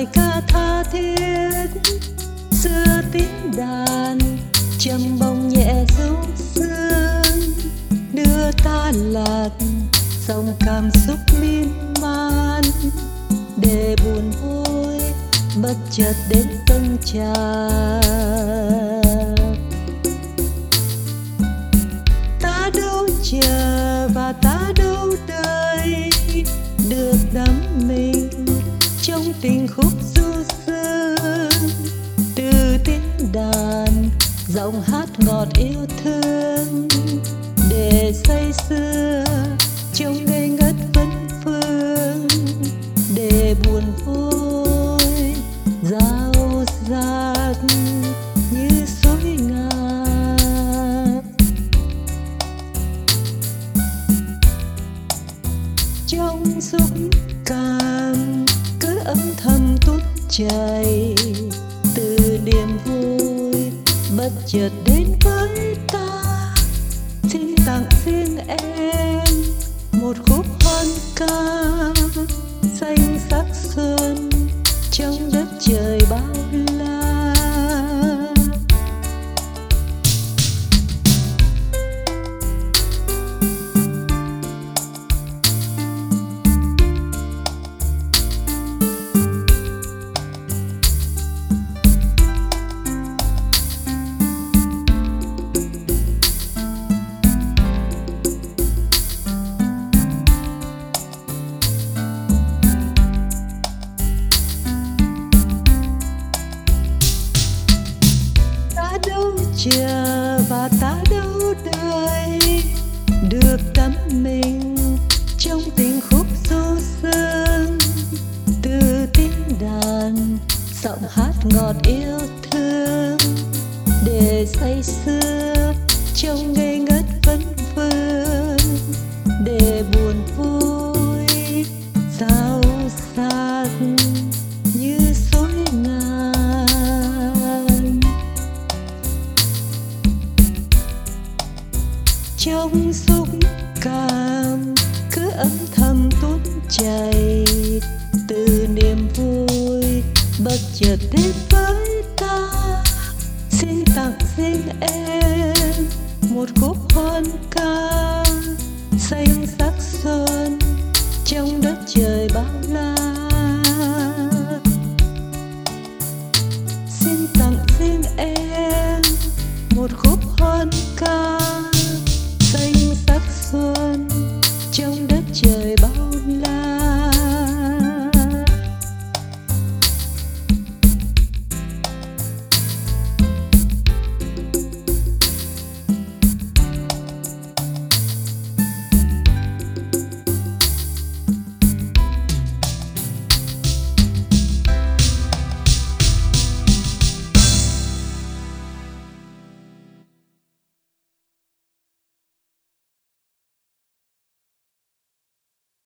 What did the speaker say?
bài ca tha thiết xưa tiếng đàn trầm bồng nhẹ ru sương đưa ta lạc dòng cảm xúc miên man để buồn vui bất chợt đến dâng tràn. Ta đâu chờ và ta đâu đợi được đắm mình trong tình khúc du dương từ tiếng đàn giọng hát ngọt yêu thương để say sưa trong ngây ngất vấn phương để buồn vui rao rạc như suối ngàn. Trong xúc cảm cứ âm thầm tuôn chảy từ niềm vui bất chợt đến với ta, xin tặng riêng em một khúc hoan ca xanh sắc xuân trong đất trời bao la. Chờ và ta đâu đợi được đắm mình trong tình khúc du dương từ tiếng đàn giọng hát ngọt yêu thương để say sưa trong ngây ngất vấn vương để buồn vui rao rạc như suối ngàn. Trong xúc cảm cứ âm thầm tuôn chảy từ niềm vui bất chợt đến với ta, xin tặng riêng em một khúc hoan ca xanh sắc xuân trong đất trời bao la. Xin tặng riêng em một khúc